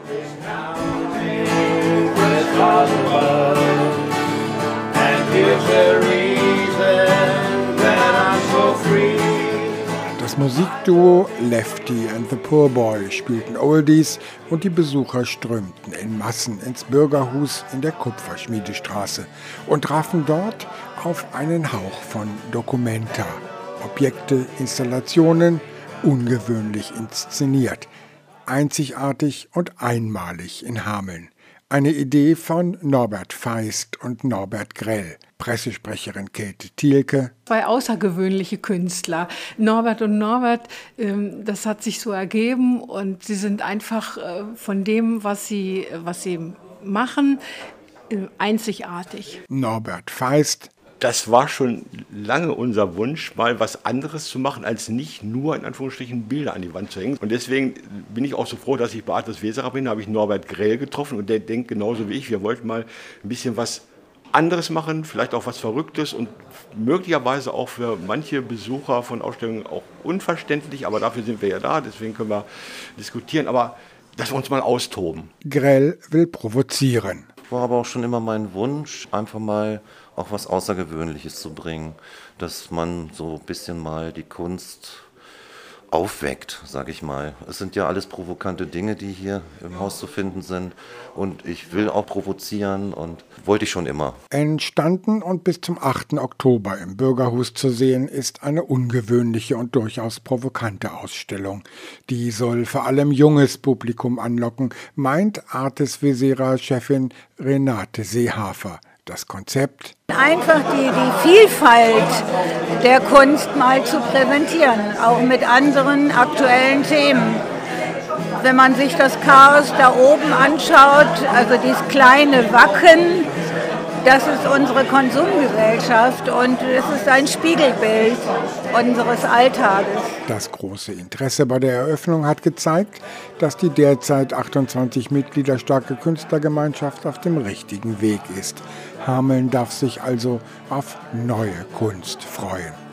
Das Musikduo Lefty and the Poor Boy spielten Oldies und die Besucher strömten in Massen ins Bürgerhus in der Kupferschmiedestraße und trafen dort auf einen Hauch von Documenta. Objekte, Installationen, ungewöhnlich inszeniert, einzigartig und einmalig in Hameln. Eine Idee von Norbert Feist und Norbert Grell, Pressesprecherin Käthe Thielke. Zwei außergewöhnliche Künstler, Norbert und Norbert, das hat sich so ergeben und sie sind einfach von dem, was sie machen, einzigartig. Norbert Feist. Das war schon lange unser Wunsch, mal was anderes zu machen, als nicht nur in Anführungsstrichen Bilder an die Wand zu hängen. Und deswegen bin ich auch so froh, dass ich bei Artis Weserer bin. Da habe ich Norbert Grell getroffen und der denkt genauso wie ich. Wir wollten mal ein bisschen was anderes machen, vielleicht auch was Verrücktes und möglicherweise auch für manche Besucher von Ausstellungen auch unverständlich. Aber dafür sind wir ja da, deswegen können wir diskutieren. Aber dass wir uns mal austoben. Grell will provozieren. War aber auch schon immer mein Wunsch, einfach mal auch was Außergewöhnliches zu bringen, dass man so ein bisschen mal die Kunst aufweckt, sage ich mal. Es sind ja alles provokante Dinge, die hier im Haus zu finden sind und ich will auch provozieren und wollte ich schon immer. Entstanden und bis zum 8. Oktober im Bürgerhus zu sehen ist eine ungewöhnliche und durchaus provokante Ausstellung. Die soll vor allem junges Publikum anlocken, meint Artis Weserer-Chefin Renate Seehafer. Das Konzept? Einfach die Vielfalt der Kunst mal zu präsentieren, auch mit anderen aktuellen Themen. Wenn man sich das Chaos da oben anschaut, also dieses kleine Wacken, das ist unsere Konsumgesellschaft und es ist ein Spiegelbild unseres Alltages. Das große Interesse bei der Eröffnung hat gezeigt, dass die derzeit 28 Mitglieder starke Künstlergemeinschaft auf dem richtigen Weg ist. Hameln darf sich also auf neue Kunst freuen.